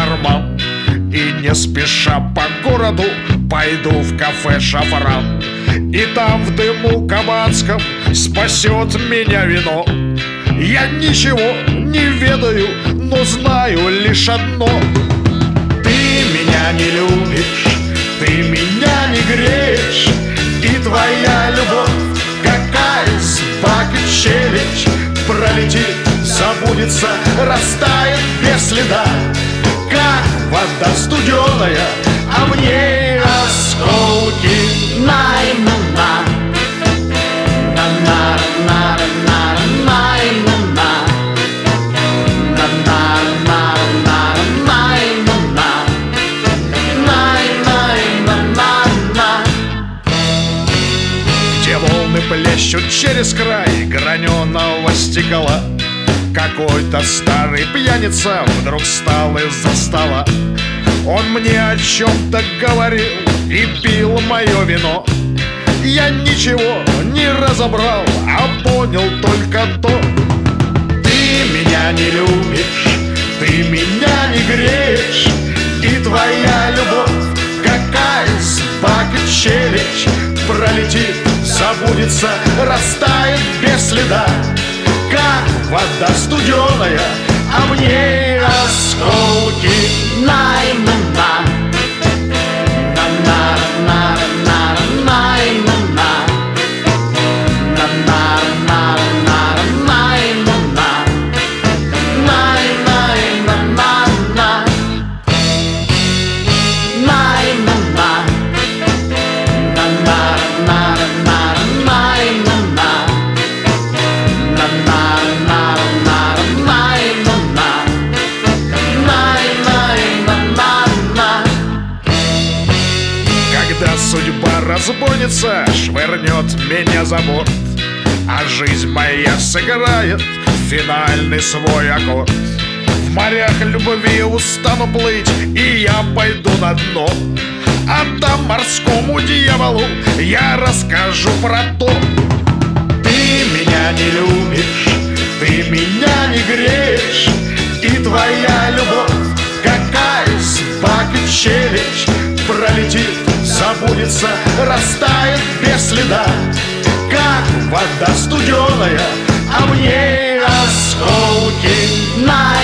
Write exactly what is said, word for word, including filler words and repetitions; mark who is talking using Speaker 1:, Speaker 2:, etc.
Speaker 1: карман и не спеша по городу пойду в кафе «Шафран». И там в дыму кабацком спасет меня вино. Я ничего не ведаю, но знаю лишь одно: ты меня не любишь, ты меня не греешь, и твоя любовь, как айс, бакет челюсть, пролетит, забудется, растает без следа, как вода студеная, а в ней осколки.
Speaker 2: Най-на-на, на-на-на-на-на-на-на, на-на-на-на-на-на-на, най-най-на-на-на.
Speaker 1: Где волны плещут через край граненого стекла, какой-то старый пьяница вдруг встал из-за стола. Он мне о чем-то говорил и пил мое вино. Я ничего не разобрал, а понял только то: ты меня не любишь, ты меня не греешь, и твоя любовь, как айс, бакет челюсть, пролетит, забудется, растает без следа, как вода студеная, а в ней осколки.
Speaker 2: Най-на-на, на-на-на-на-на-на-на, на-на-на-на-на-на-на, най-най-на-на-на, най-на-на, на-на-на-на-на-на-на,
Speaker 1: Когда судьба разбойница швырнет меня за борт, а жизнь моя сыграет финальный свой аккорд, в морях любви устану плыть, и я пойду на дно, а там морскому дьяволу я расскажу про то: ты меня не любишь, ты меня не греешь, и твоя любовь, как айс, бакет челюсть, пролетит, забудется, растает без следа, как вода студеная, а в ней осколки.
Speaker 2: най